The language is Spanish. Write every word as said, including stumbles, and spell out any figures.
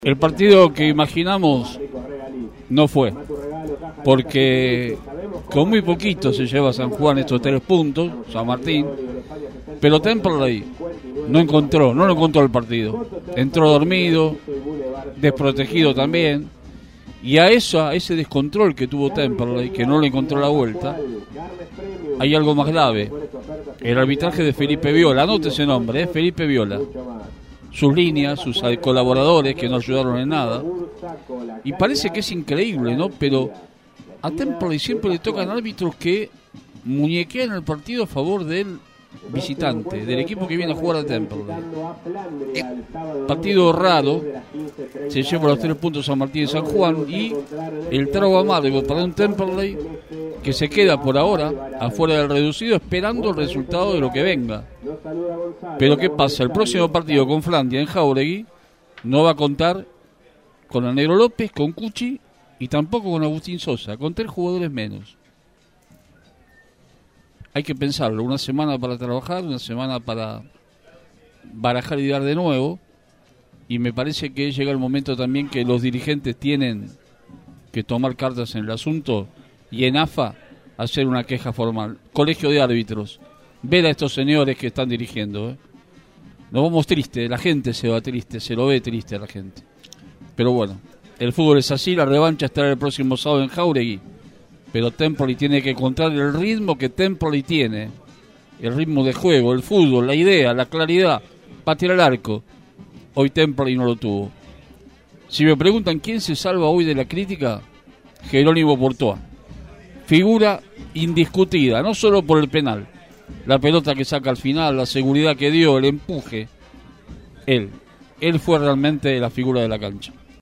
El partido que imaginamos no fue, porque con muy poquito se lleva San Juan estos tres puntos, San Martín, pero Temperley no encontró, no lo encontró el partido, entró dormido, desprotegido también, y a eso, a ese descontrol que tuvo Temperley, que no le encontró la vuelta, hay algo más grave, el arbitraje de Felipe Viola, anote ese nombre, ¿eh? Felipe Viola. Sus líneas, sus colaboradores que no ayudaron en nada. Y parece que es increíble, ¿no? Pero a Temperley siempre le tocan árbitros que muñequean el partido a favor del visitante, del equipo que viene a jugar a Temperley. Eh, partido raro, se lleva los tres puntos San Martín y San Juan, y el trago amargo para un Temperley que se queda por ahora afuera del reducido esperando el resultado de lo que venga. Pero ¿qué pasa? El próximo partido con Flandia en Jáuregui no va a contar con el Negro López, con Cuchi y tampoco con Agustín Sosa, con tres jugadores menos. Hay que pensarlo, una semana para trabajar, una semana para barajar y dar de nuevo, y me parece que llega el momento también que los dirigentes tienen que tomar cartas en el asunto y en A F A hacer una queja formal. Colegio de árbitros, ver a estos señores que están dirigiendo, ¿eh? Nos vamos tristes, la gente se va triste, se lo ve triste a la gente. Pero bueno, el fútbol es así, la revancha estará el próximo sábado en Jáuregui, pero Temperley tiene que encontrar el ritmo que Temperley tiene, el ritmo de juego, el fútbol, la idea, la claridad, patear al arco. Hoy Temperley no lo tuvo. Si me preguntan quién se salva hoy de la crítica, Jerónimo Portoa. Figura indiscutida, no solo por el penal, la pelota que saca al final, la seguridad que dio, el empuje. Él, él fue realmente la figura de la cancha.